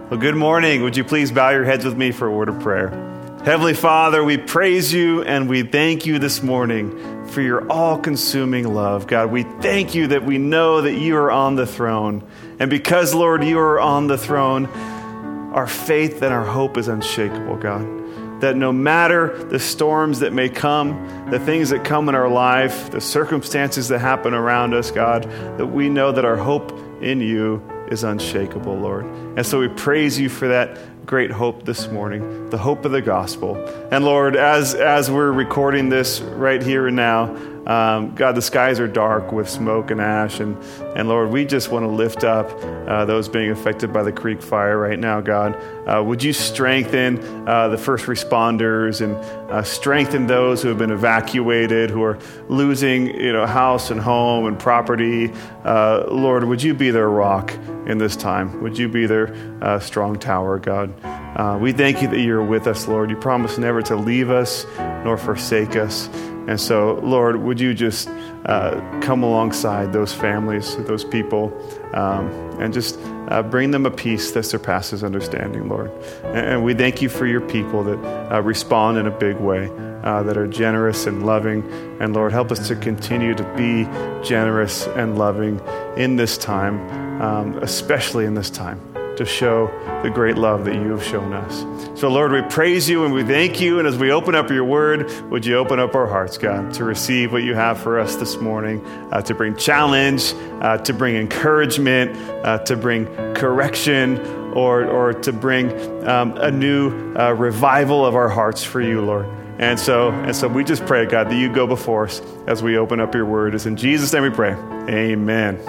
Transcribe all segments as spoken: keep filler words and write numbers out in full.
Well, good morning. Would you please bow your heads with me for a word of prayer? Heavenly Father, we praise you and we thank you this morning for your all-consuming love. God, we thank you that we know that you are on the throne. And because, Lord, you are on the throne, our faith and our hope is unshakable, God. That no matter the storms that may come, the things that come in our life, the circumstances that happen around us, God, that we know that our hope in you is unshakable, Lord. And so we praise you for that great hope this morning, the hope of the gospel. And Lord, as as we're recording this right here and now, um, God, the skies are dark with smoke and ash. And, and Lord, we just want to lift up uh, those being affected by the Creek fire right now, God. Uh, would you strengthen uh, the first responders and uh, strengthen those who have been evacuated, who are losing, you know, house and home and property. Uh, Lord, would you be their rock in this time? Would you be their uh, strong tower, God? Uh, we thank you that you're with us, Lord. You promise never to leave us nor forsake us. And so, Lord, would you just uh, come alongside those families, those people, um, and just uh, bring them a peace that surpasses understanding, Lord. And, and we thank you for your people that uh, respond in a big way, uh, that are generous and loving. And Lord, help us to continue to be generous and loving in this time, um, especially in this time, to show the great love that you have shown us. So Lord, we praise you and we thank you. And as we open up your word, would you open up our hearts, God, to receive what you have for us this morning, uh, to bring challenge, uh, to bring encouragement, uh, to bring correction, or, or to bring um, a new uh, revival of our hearts for you, Lord. And so, and so we just pray, God, that you go before us as we open up your word. It's in Jesus' name we pray. Amen.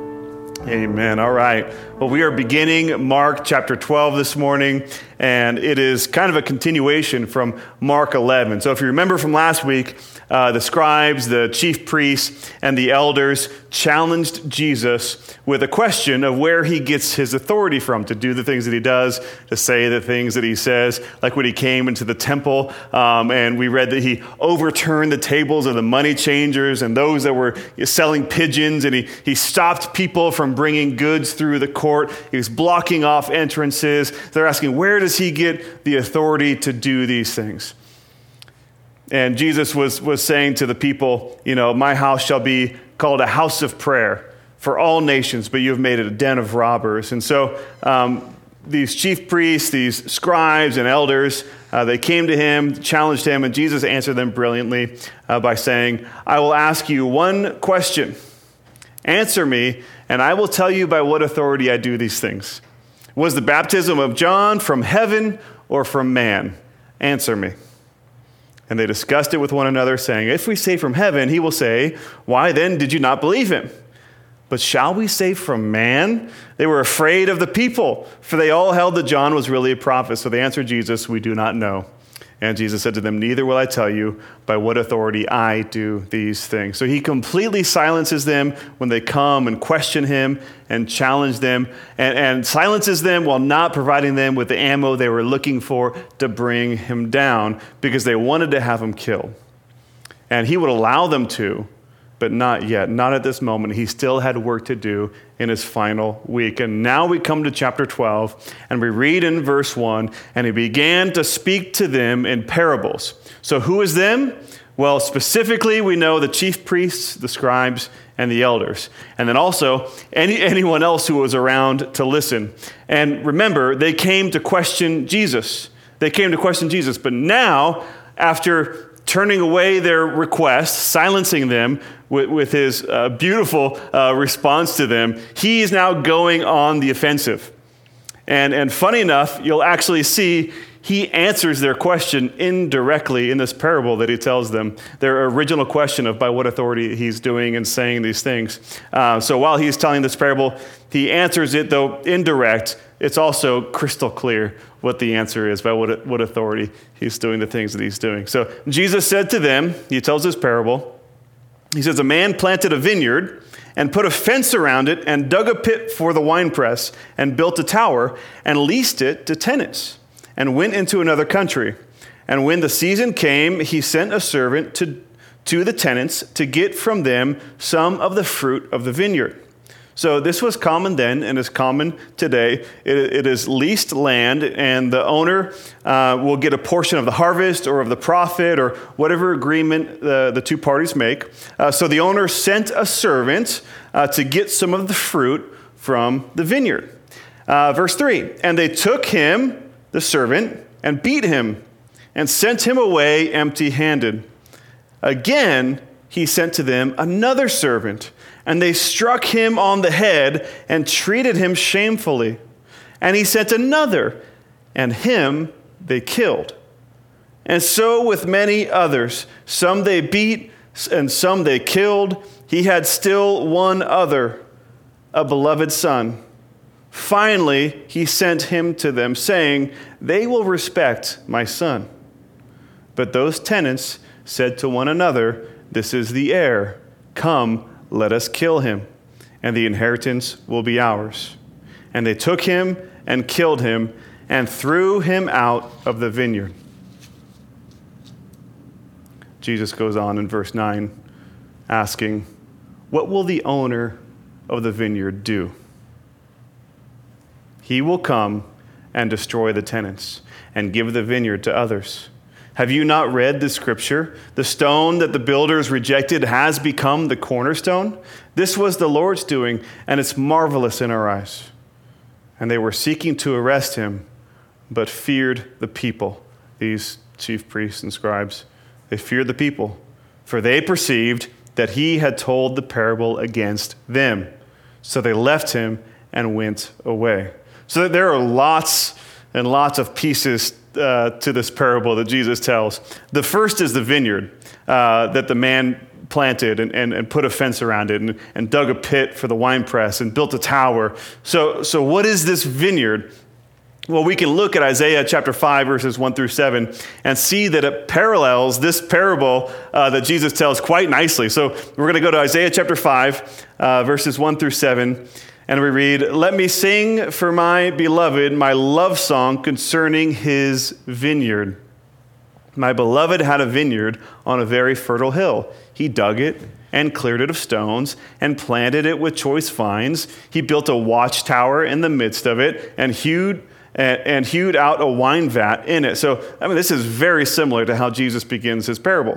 Amen. All right. Well, we are beginning Mark chapter twelve this morning, and it is kind of a continuation from Mark eleven. So if you remember from last week, uh, the scribes, the chief priests, and the elders challenged Jesus with a question of where he gets his authority from to do the things that he does, to say the things that he says, like when he came into the temple, um, and we read that he overturned the tables of the money changers and those that were selling pigeons, and he, he stopped people from bringing goods through the court. He was blocking off entrances. They're asking, where does he get the authority to do these things? And Jesus was, was saying to the people, you know, my house shall be called a house of prayer for all nations, but you have made it a den of robbers. And so um, these chief priests, these scribes and elders, uh, they came to him, challenged him, and Jesus answered them brilliantly uh, by saying, I will ask you one question. Answer me, and I will tell you by what authority I do these things. Was the baptism of John from heaven or from man? Answer me. And they discussed it with one another, saying, if we say from heaven, he will say, why then did you not believe him? But shall we say from man? They were afraid of the people, for they all held that John was really a prophet. So they answered Jesus, we do not know. And Jesus said to them, neither will I tell you by what authority I do these things. So he completely silences them when they come and question him and challenge them, and, and silences them while not providing them with the ammo they were looking for to bring him down, because they wanted to have him killed. And he would allow them to, but not yet, not at this moment. He still had work to do in his final week. And now we come to chapter twelve, and we read in verse one, and he began to speak to them in parables. So who is them? Well, specifically, we know the chief priests, the scribes, and the elders. And then also any anyone else who was around to listen. And remember, they came to question Jesus. They came to question Jesus. But now, after turning away their requests, silencing them with, with his uh, beautiful uh, response to them, he is now going on the offensive. And, and funny enough, you'll actually see he answers their question indirectly in this parable that he tells them, their original question of by what authority he's doing and saying these things. Uh, so while he's telling this parable, he answers it, though indirect. It's also crystal clear what the answer is, by what, what authority he's doing the things that he's doing. So Jesus said to them, he tells this parable, he says, a man planted a vineyard and put a fence around it and dug a pit for the winepress and built a tower and leased it to tenants and went into another country. And when the season came, he sent a servant to, to the tenants to get from them some of the fruit of the vineyard. So this was common then and is common today. It, it is leased land, and the owner uh, will get a portion of the harvest or of the profit or whatever agreement the, the two parties make. Uh, so the owner sent a servant uh, to get some of the fruit from the vineyard. Uh, verse three, and they took him, the servant, and beat him and sent him away empty-handed. Again, he sent to them another servant, and they struck him on the head and treated him shamefully. And he sent another, and him they killed. And so with many others, some they beat and some they killed. He had still one other, a beloved son. Finally, he sent him to them, saying, they will respect my son. But those tenants said to one another, this is the heir. Come, let us kill him, and the inheritance will be ours. And they took him and killed him and threw him out of the vineyard. Jesus goes on in verse nine, asking, what will the owner of the vineyard do? He will come and destroy the tenants and give the vineyard to others. Have you not read the scripture? The stone that the builders rejected has become the cornerstone. This was the Lord's doing, and it's marvelous in our eyes. And they were seeking to arrest him, but feared the people, these chief priests and scribes. They feared the people, for they perceived that he had told the parable against them. So they left him and went away. So there are lots and lots of pieces uh, to this parable that Jesus tells. The first is the vineyard uh, that the man planted and, and, and put a fence around it and, and dug a pit for the winepress and built a tower. So, so what is this vineyard? Well, we can look at Isaiah chapter five, verses one through seven, and see that it parallels this parable uh, that Jesus tells quite nicely. So we're going to go to Isaiah chapter five, uh, verses one through seven. And we read, let me sing for my beloved my love song concerning his vineyard. My beloved had a vineyard on a very fertile hill. He dug it and cleared it of stones and planted it with choice vines. He built a watchtower in the midst of it and hewed and, and hewed out a wine vat in it. So, I mean, this is very similar to how Jesus begins his parable.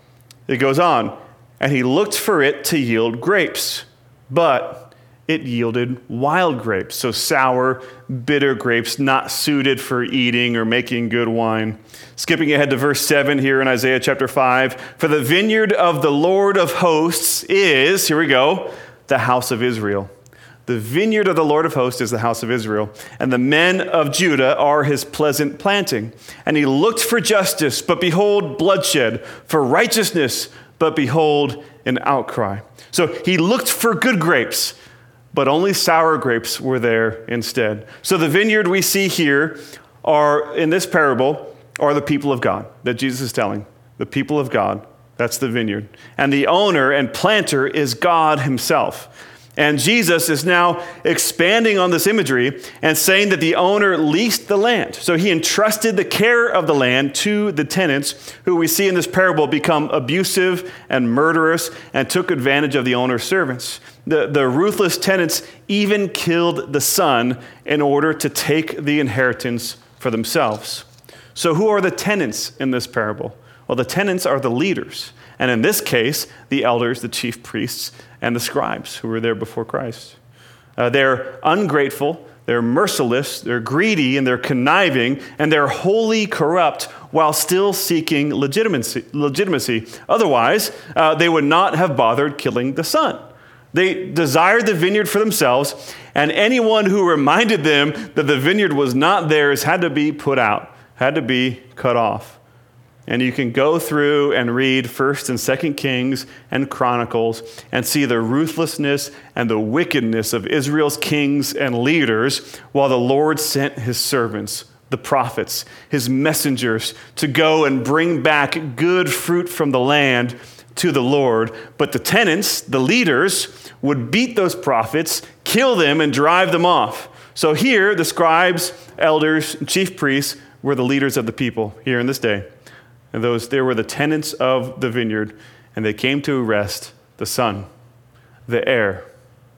It goes on, and he looked for it to yield grapes, but it yielded wild grapes, so sour, bitter grapes, not suited for eating or making good wine. Skipping ahead to verse seven here in Isaiah chapter five, for the vineyard of the Lord of hosts is, here we go, the house of Israel. The vineyard of the Lord of hosts is the house of Israel, and the men of Judah are his pleasant planting. And he looked for justice, but behold, bloodshed, for righteousness, but behold, an outcry. So he looked for good grapes, but only sour grapes were there instead. So the vineyard we see here are, in this parable, are the people of God that Jesus is telling. The people of God, that's the vineyard. And the owner and planter is God himself. And Jesus is now expanding on this imagery and saying that the owner leased the land. So he entrusted the care of the land to the tenants, who we see in this parable become abusive and murderous and took advantage of the owner's servants. The, the ruthless tenants even killed the son in order to take the inheritance for themselves. So who are the tenants in this parable? Well, the tenants are the leaders. And in this case, the elders, the chief priests, and the scribes who were there before Christ. Uh, they're ungrateful, they're merciless, they're greedy, and they're conniving, and they're wholly corrupt while still seeking legitimacy. legitimacy. Otherwise, uh, they would not have bothered killing the son. They desired the vineyard for themselves, and anyone who reminded them that the vineyard was not theirs had to be put out, had to be cut off. And you can go through and read First and Second Kings and Chronicles and see the ruthlessness and the wickedness of Israel's kings and leaders while the Lord sent his servants, the prophets, his messengers, to go and bring back good fruit from the land to the Lord. But the tenants, the leaders, would beat those prophets, kill them, and drive them off. So here, the scribes, elders, and chief priests were the leaders of the people here in this day. And those there were the tenants of the vineyard, and they came to arrest the son, the heir.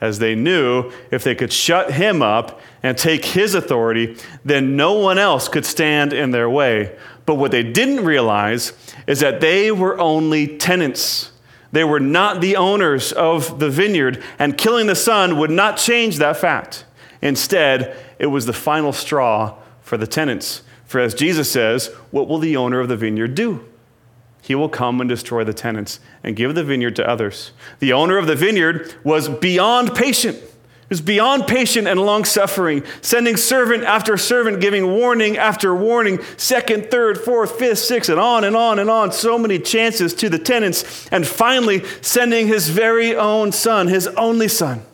as they knew if they could shut him up and take his authority, then no one else could stand in their way. But what they didn't realize is that they were only tenants. They were not the owners of the vineyard, and killing the son would not change that fact. Instead, it was the final straw for the tenants. For as Jesus says, what will the owner of the vineyard do? He will come and destroy the tenants and give the vineyard to others. The owner of the vineyard was beyond patient. He was beyond patient and long-suffering, sending servant after servant, giving warning after warning, second, third, fourth, fifth, sixth, and on and on and on, so many chances to the tenants, and finally sending his very own son, his only son,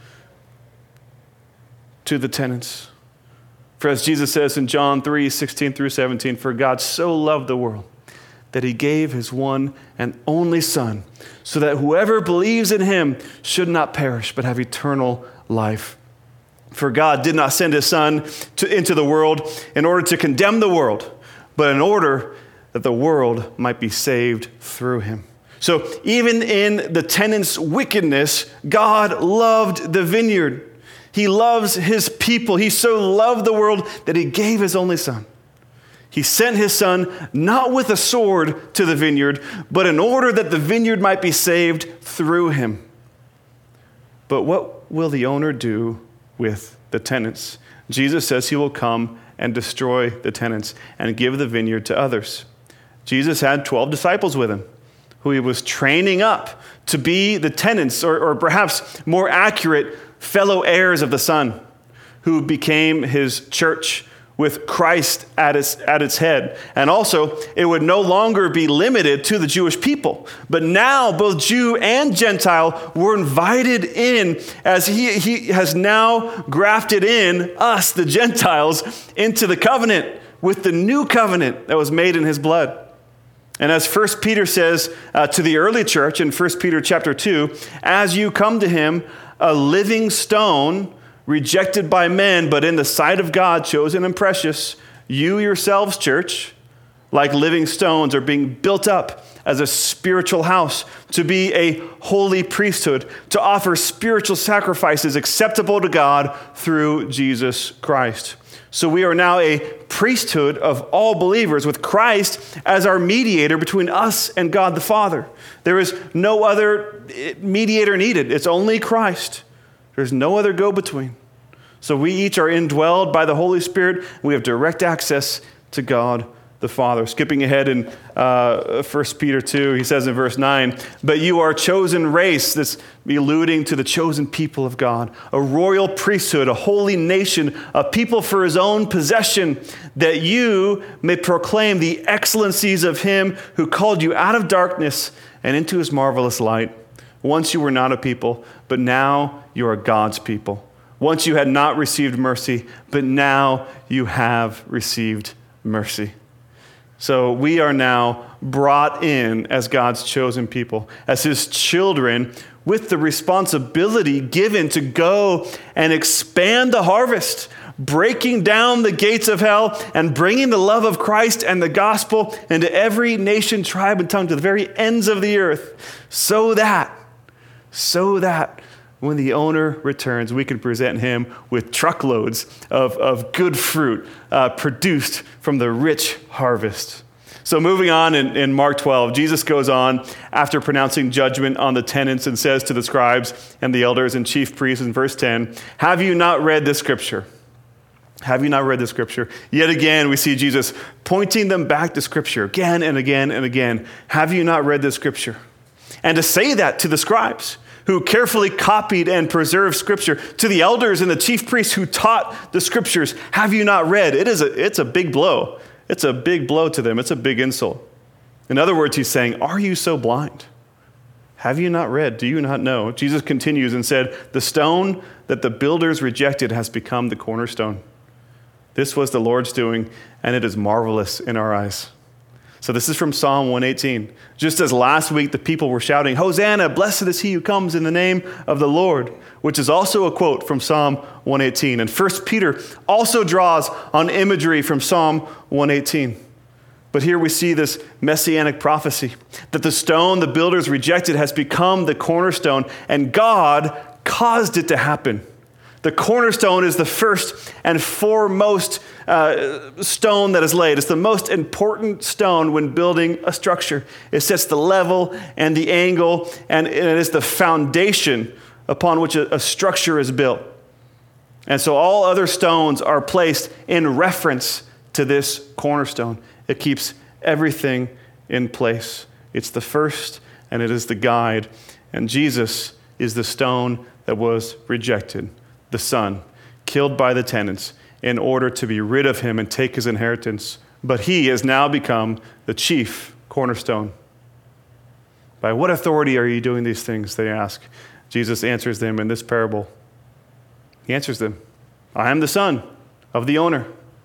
to the tenants. For as Jesus says in John three, sixteen through seventeen, for God so loved the world that he gave his one and only son, so that whoever believes in him should not perish, but have eternal life. For God did not send his son to, into the world in order to condemn the world, but in order that the world might be saved through him. So even in the tenants' wickedness, God loved the vineyard. He loves his people. He so loved the world that he gave his only son. He sent his son not with a sword to the vineyard, but in order that the vineyard might be saved through him. But what will the owner do with the tenants? Jesus says he will come and destroy the tenants and give the vineyard to others. Jesus had twelve disciples with him, who he was training up to be the tenants, or, or perhaps more accurate, fellow heirs of the Son, who became his church, with Christ at its, at its head. And also, it would no longer be limited to the Jewish people. But now, both Jew and Gentile were invited in, as he, he has now grafted in us, the Gentiles, into the covenant, with the new covenant that was made in his blood. And as First Peter says uh, to the early church in First Peter chapter two, as you come to him, a living stone, rejected by men, but in the sight of God, chosen and precious, you yourselves, church, like living stones, are being built up as a spiritual house, to be a holy priesthood, to offer spiritual sacrifices acceptable to God through Jesus Christ. So we are now a priesthood of all believers, with Christ as our mediator between us and God the Father. There is no other mediator needed. It's only Christ. There's no other go-between. So we each are indwelled by the Holy Spirit. We have direct access to God the Father. Skipping ahead in uh, First Peter two, he says in verse nine, but you are a chosen race, that's alluding to the chosen people of God, a royal priesthood, a holy nation, a people for his own possession, that you may proclaim the excellencies of him who called you out of darkness and into his marvelous light. Once you were not a people, but now you are God's people. Once you had not received mercy, but now you have received mercy. So we are now brought in as God's chosen people, as his children, with the responsibility given to go and expand the harvest, breaking down the gates of hell and bringing the love of Christ and the gospel into every nation, tribe, and tongue, to the very ends of the earth, so that, so that when the owner returns, we can present him with truckloads of, of good fruit uh, produced from the rich harvest. So moving on in, in Mark twelve, Jesus goes on after pronouncing judgment on the tenants and says to the scribes and the elders and chief priests in verse ten, have you not read this scripture? Have you not read the scripture? Yet again, we see Jesus pointing them back to scripture again and again and again. Have you not read the scripture? And to say that to the scribes, who carefully copied and preserved scripture, to the elders and the chief priests who taught the scriptures, have you not read? It is a, it's a big blow. It's a big blow to them. It's a big insult. In other words, he's saying, are you so blind? Have you not read? Do you not know? Jesus continues and said, the stone that the builders rejected has become the cornerstone. This was the Lord's doing, and it is marvelous in our eyes. So this is from Psalm one eighteen. Just as last week the people were shouting, Hosanna, blessed is he who comes in the name of the Lord, which is also a quote from Psalm one eighteen. And First Peter also draws on imagery from Psalm one eighteen. But here we see this messianic prophecy that the stone the builders rejected has become the cornerstone, and God caused it to happen. The cornerstone is the first and foremost uh, stone that is laid. It's the most important stone when building a structure. It sets the level and the angle, and it is the foundation upon which a, a structure is built. And so all other stones are placed in reference to this cornerstone. It keeps everything in place. It's the first, and it is the guide. And Jesus is the stone that was rejected. The son, killed by the tenants in order to be rid of him and take his inheritance. But he has now become the chief cornerstone. By what authority are you doing these things, they ask. Jesus answers them in this parable. He answers them. I am the son of the owner.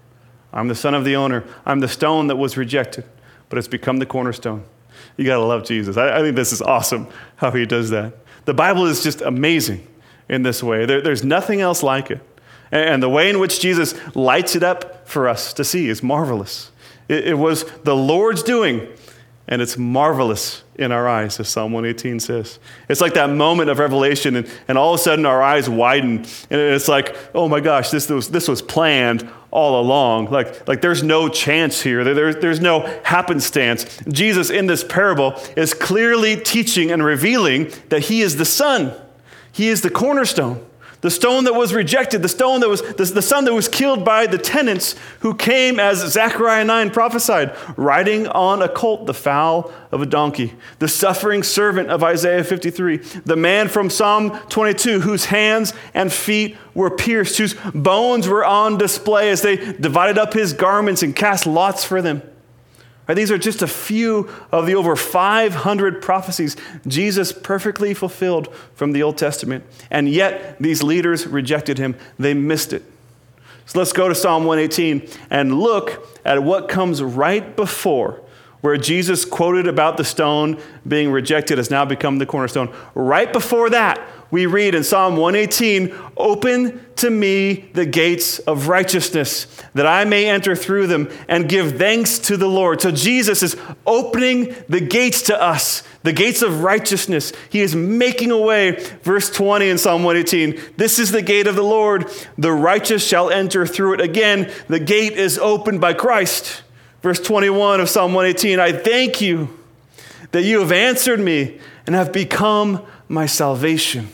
I'm the son of the owner. I'm the stone that was rejected, but it's become the cornerstone. You got to love Jesus. I, I think this is awesome how he does that. The Bible is just amazing in this way. There, there's nothing else like it. And, and the way in which Jesus lights it up for us to see is marvelous. It, it was the Lord's doing, and it's marvelous in our eyes, as Psalm one eighteen says. It's like that moment of revelation, and, and all of a sudden our eyes widen, and it's like, oh my gosh, this was this was planned all along. Like, like there's no chance here. There, there's no happenstance. Jesus in this parable is clearly teaching and revealing that he is the Son. He is the cornerstone, the stone that was rejected, the stone that was, the, the son that was killed by the tenants who came, as Zechariah nine prophesied, riding on a colt, the foal of a donkey, the suffering servant of Isaiah fifty-three, the man from Psalm twenty-two, whose hands and feet were pierced, whose bones were on display as they divided up his garments and cast lots for them. Right, these are just a few of the over five hundred prophecies Jesus perfectly fulfilled from the Old Testament. And yet these leaders rejected him. They missed it. So let's go to Psalm one eighteen and look at what comes right before, where Jesus quoted about the stone being rejected has now become the cornerstone. Right before that, we read in Psalm one eighteen, "Open to me the gates of righteousness, that I may enter through them and give thanks to the Lord." So Jesus is opening the gates to us, the gates of righteousness. He is making a way. Verse twenty in Psalm one eighteen, "This is the gate of the Lord. The righteous shall enter through it." Again, the gate is opened by Christ. Verse twenty-one of Psalm one eighteen, "I thank you that you have answered me and have become my salvation."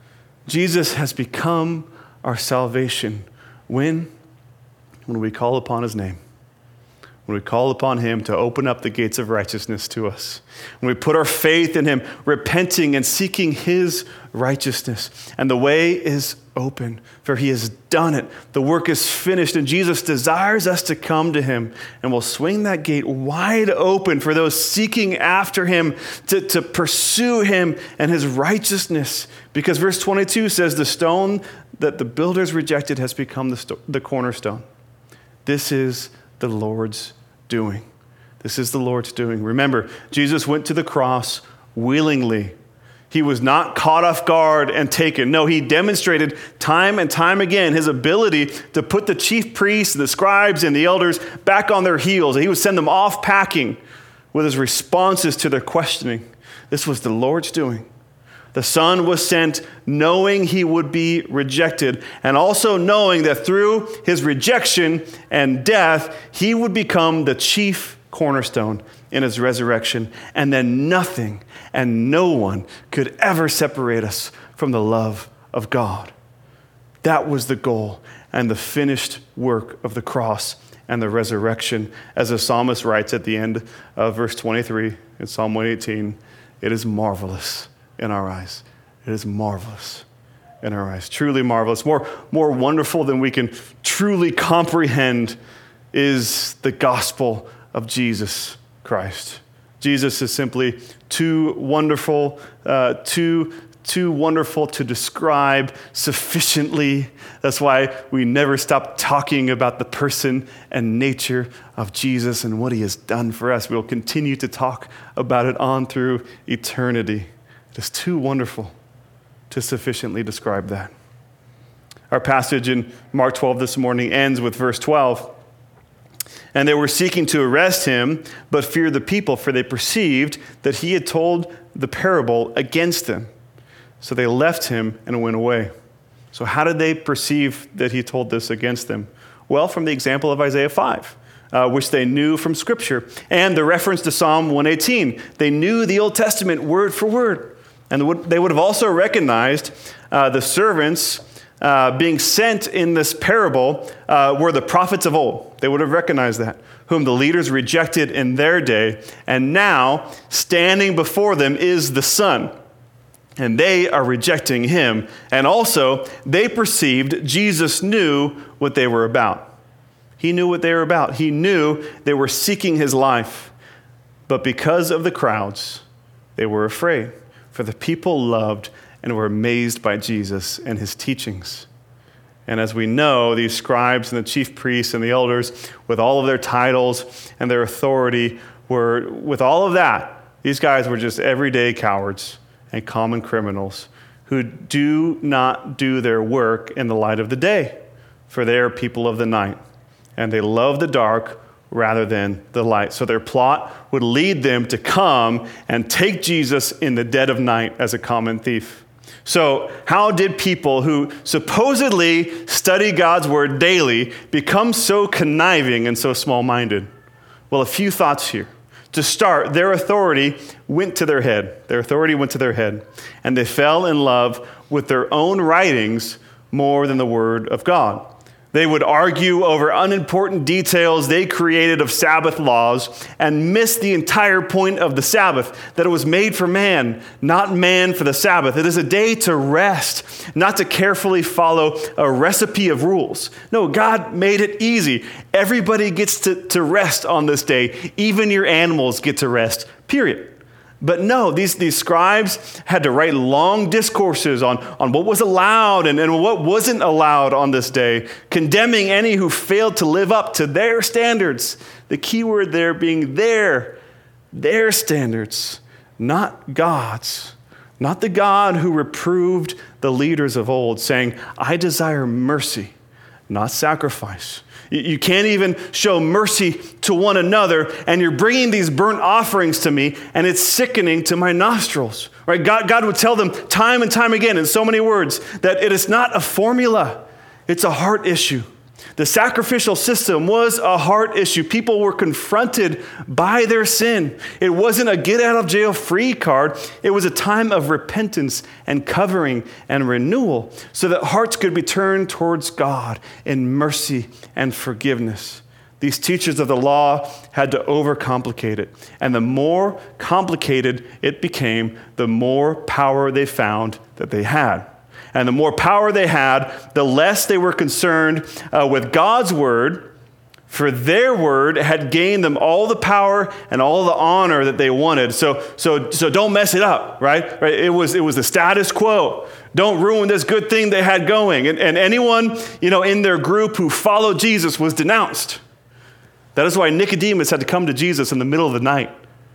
Jesus has become our salvation. When? When we call upon his name. When we call upon him to open up the gates of righteousness to us. When we put our faith in him, repenting and seeking his righteousness. And the way is open, for he has done it. The work is finished, and Jesus desires us to come to him, and will swing that gate wide open for those seeking after him, to, to pursue him and his righteousness. Because verse twenty-two says, "The stone that the builders rejected has become the, sto- the cornerstone." This is the Lord's doing. This is the Lord's doing. Remember, Jesus went to the cross willingly. He was not caught off guard and taken. No, he demonstrated time and time again his ability to put the chief priests, the scribes, and the elders back on their heels. He would send them off packing with his responses to their questioning. This was the Lord's doing. The Son was sent knowing he would be rejected, and also knowing that through his rejection and death, he would become the chief cornerstone in his resurrection, and then nothing and no one could ever separate us from the love of God. That was the goal and the finished work of the cross and the resurrection. As the psalmist writes at the end of verse twenty-three in Psalm one eighteen, "It is marvelous in our eyes." It is marvelous in our eyes. Truly marvelous. More, more wonderful than we can truly comprehend is the gospel of Jesus Christ. Jesus is simply too wonderful, uh, too, too wonderful to describe sufficiently. That's why we never stop talking about the person and nature of Jesus and what he has done for us. We'll continue to talk about it on through eternity. It is too wonderful to sufficiently describe that. Our passage in Mark twelve this morning ends with verse twelve. "And they were seeking to arrest him, but feared the people, for they perceived that he had told the parable against them." So they left him and went away. So how did they perceive that he told this against them? Well, from the example of Isaiah five, uh, which they knew from Scripture, and the reference to Psalm one eighteen. They knew the Old Testament word for word. And they would have also recognized uh, the servants uh, being sent in this parable uh, were the prophets of old. They would have recognized that, whom the leaders rejected in their day. And now, standing before them is the Son. And they are rejecting him. And also, they perceived Jesus knew what they were about. He knew what they were about. He knew they were seeking his life. But because of the crowds, they were afraid. For the people loved and were amazed by Jesus and his teachings. And as we know, these scribes and the chief priests and the elders, with all of their titles and their authority, were, with all of that, these guys were just everyday cowards and common criminals who do not do their work in the light of the day, for they are people of the night, and they love the dark rather than the light. So their plot would lead them to come and take Jesus in the dead of night as a common thief. So how did people who supposedly study God's word daily become so conniving and so small-minded? Well, a few thoughts here. To start, their authority went to their head. Their authority went to their head, and they fell in love with their own writings more than the word of God. They would argue over unimportant details they created of Sabbath laws and miss the entire point of the Sabbath, that it was made for man, not man for the Sabbath. It is a day to rest, not to carefully follow a recipe of rules. No, God made it easy. Everybody gets to, to rest on this day. Even your animals get to rest, period. But no, these, these scribes had to write long discourses on, on what was allowed and, and what wasn't allowed on this day, condemning any who failed to live up to their standards. The key word there being their, their standards, not God's. Not the God who reproved the leaders of old, saying, I desire mercy, not sacrifice. You can't even show mercy to one another, and you're bringing these burnt offerings to me, and it's sickening to my nostrils. Right? God, God would tell them time and time again in so many words that it is not a formula. It's a heart issue. The sacrificial system was a heart issue. People were confronted by their sin. It wasn't a get-out-of-jail-free card. It was a time of repentance and covering and renewal so that hearts could be turned towards God in mercy and forgiveness. These teachers of the law had to overcomplicate it. And the more complicated it became, the more power they found that they had. And the more power they had, the less they were concerned uh, with God's word, for their word had gained them all the power and all the honor that they wanted. So, so, so don't mess it up, right? right? It was, it was the status quo. Don't ruin this good thing they had going. And, and anyone, you know, in their group who followed Jesus was denounced. That is why Nicodemus had to come to Jesus in the middle of the night,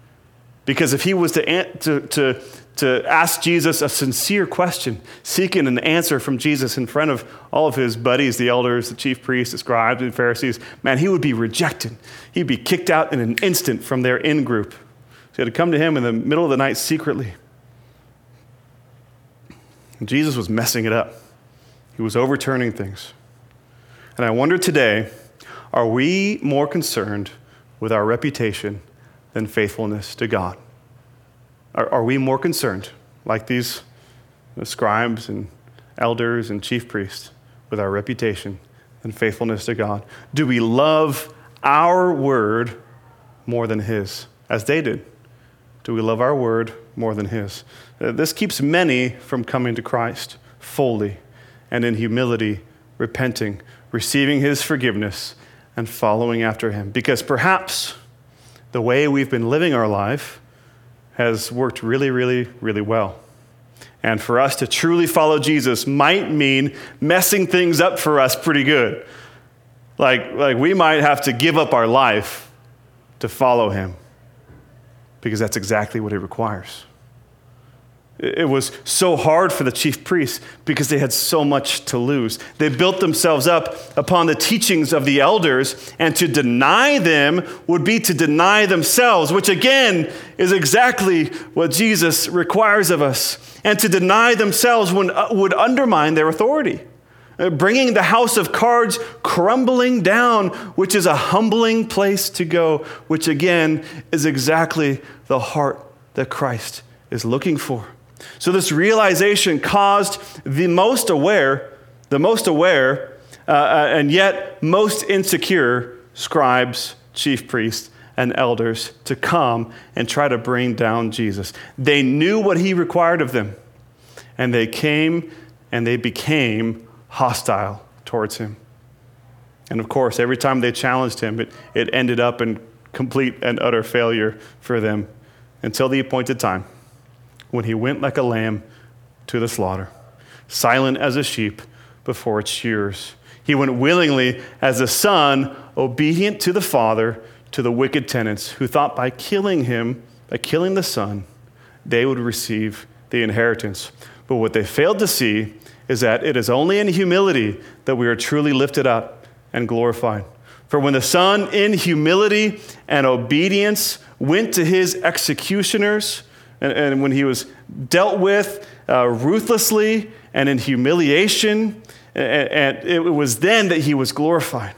because if he was to to to to ask Jesus a sincere question, seeking an answer from Jesus in front of all of his buddies, the elders, the chief priests, the scribes, and Pharisees, man, he would be rejected. He'd be kicked out in an instant from their in-group. So he had to come to him in the middle of the night secretly. And Jesus was messing it up. He was overturning things. And I wonder today, are we more concerned with our reputation than faithfulness to God? Are, are we more concerned, like these the scribes and elders and chief priests, with our reputation than faithfulness to God? Do we love our word more than his, as they did? Do we love our word more than his? Uh, this keeps many from coming to Christ fully and in humility, repenting, receiving his forgiveness, and following after him. Because perhaps the way we've been living our life has worked really, really, really well. And for us to truly follow Jesus might mean messing things up for us pretty good. Like, like we might have to give up our life to follow him, because that's exactly what it requires. It was so hard for the chief priests because they had so much to lose. They built themselves up upon the teachings of the elders, and to deny them would be to deny themselves, which again is exactly what Jesus requires of us. And to deny themselves would, would undermine their authority, bringing the house of cards crumbling down, which is a humbling place to go, which again is exactly the heart that Christ is looking for. So this realization caused the most aware, the most aware, uh, uh, and yet most insecure scribes, chief priests, and elders to come and try to bring down Jesus. They knew what he required of them, and they came and they became hostile towards him. And of course, every time they challenged him, it, it ended up in complete and utter failure for them until the appointed time, when he went like a lamb to the slaughter, silent as a sheep before its shearers. He went willingly as a son, obedient to the Father, to the wicked tenants who thought by killing him, by killing the Son, they would receive the inheritance. But what they failed to see is that it is only in humility that we are truly lifted up and glorified. For when the Son, in humility and obedience, went to his executioners, And, and when he was dealt with uh, ruthlessly and in humiliation, and, and it was then that he was glorified.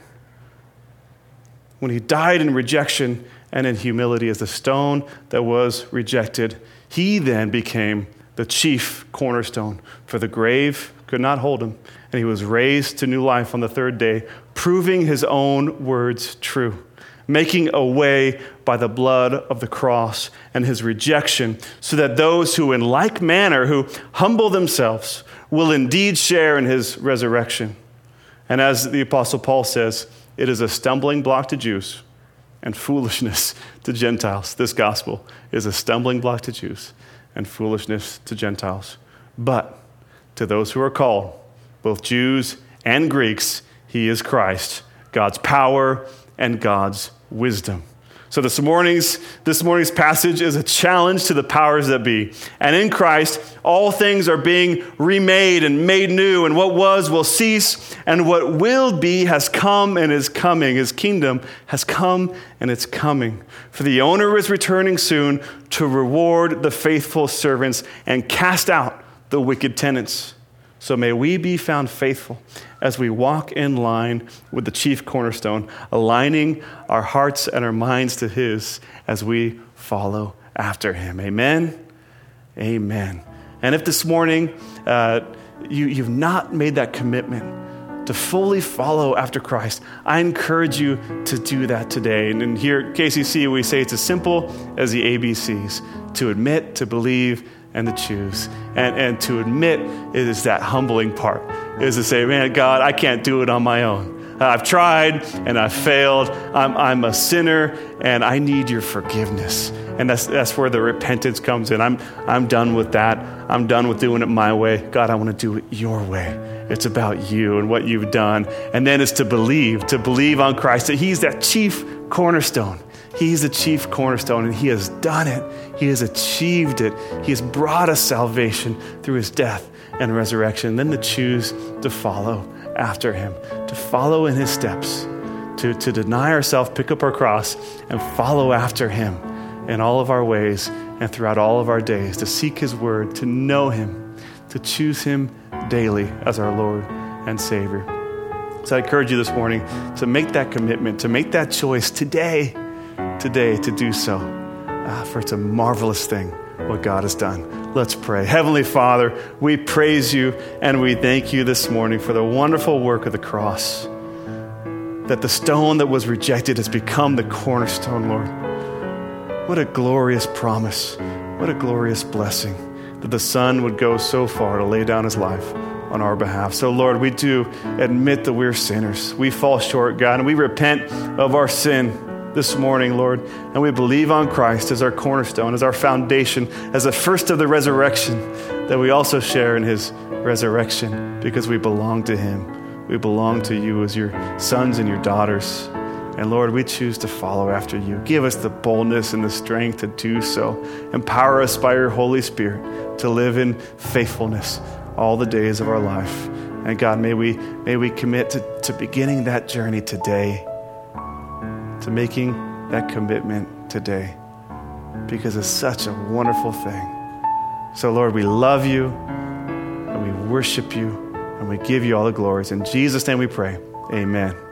When he died in rejection and in humility as the stone that was rejected, he then became the chief cornerstone, for the grave could not hold him, and he was raised to new life on the third day, proving his own words true, making a way by the blood of the cross and his rejection, so that those who in like manner, who humble themselves, will indeed share in his resurrection. And as the Apostle Paul says, it is a stumbling block to Jews and foolishness to Gentiles. This gospel is a stumbling block to Jews and foolishness to Gentiles. But to those who are called, both Jews and Greeks, he is Christ, God's power and God's wisdom. So this morning's this morning's passage is a challenge to the powers that be. And in Christ, all things are being remade and made new, and what was will cease, and what will be has come and is coming. His kingdom has come and it's coming. For the owner is returning soon to reward the faithful servants and cast out the wicked tenants. So may we be found faithful as we walk in line with the chief cornerstone, aligning our hearts and our minds to his as we follow after him. Amen? Amen. And if this morning uh, you, you've not made that commitment to fully follow after Christ, I encourage you to do that today. And, and here at K C C, we say it's as simple as the A B Cs: to admit, to believe, and to choose. And, and to admit is that humbling part, is to say, man, God, I can't do it on my own. I've tried and I've failed. I'm, I'm a sinner and I need your forgiveness. And that's that's where the repentance comes in. I'm I'm done with that. I'm done with doing it my way. God, I want to do it your way. It's about you and what you've done. And then it's to believe, to believe on Christ, that he's that chief cornerstone. He's the chief cornerstone, and he has done it. He has achieved it. He has brought us salvation through his death and resurrection. And then to choose to follow after him, to follow in his steps, to, to deny ourselves, pick up our cross, and follow after him in all of our ways and throughout all of our days, to seek his word, to know him, to choose him daily as our Lord and Savior. So I encourage you this morning to make that commitment, to make that choice today, today to do so, uh, for it's a marvelous thing what God has done. Let's pray. Heavenly Father, we praise you and we thank you this morning for the wonderful work of the cross, that the stone that was rejected has become the cornerstone, Lord. What a glorious promise. What a glorious blessing that the Son would go so far to lay down his life on our behalf. So, Lord, we do admit that we're sinners. We fall short, God, and we repent of our sin this morning, Lord, and we believe on Christ as our cornerstone, as our foundation, as the first of the resurrection, that we also share in his resurrection because we belong to him. We belong to you as your sons and your daughters. And Lord, we choose to follow after you. Give us the boldness and the strength to do so. Empower us by your Holy Spirit to live in faithfulness all the days of our life. And God, may we may we commit to, to beginning that journey today, to making that commitment today, because it's such a wonderful thing. So Lord, we love you and we worship you and we give you all the glories. In Jesus' name we pray. Amen.